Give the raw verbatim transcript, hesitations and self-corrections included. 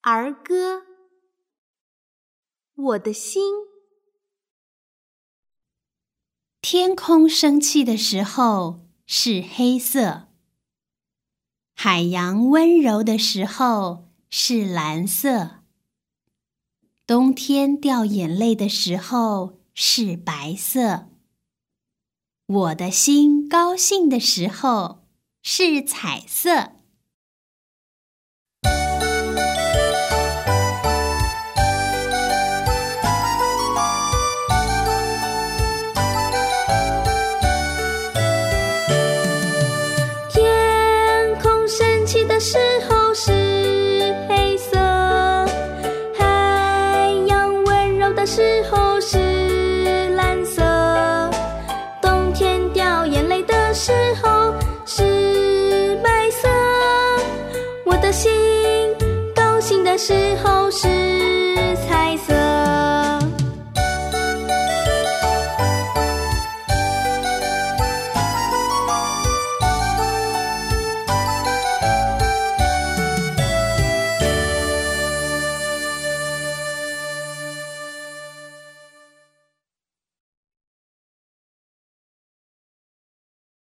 儿歌。我的心。 天空生气的时候是黑色，海洋温柔的时候是蓝色，冬天掉眼泪的时候是白色，我的心高兴的时候是彩色。 的时候是黑色，海洋温柔的时候是蓝色，冬天掉眼泪的时候是白色，我的心高兴的时候是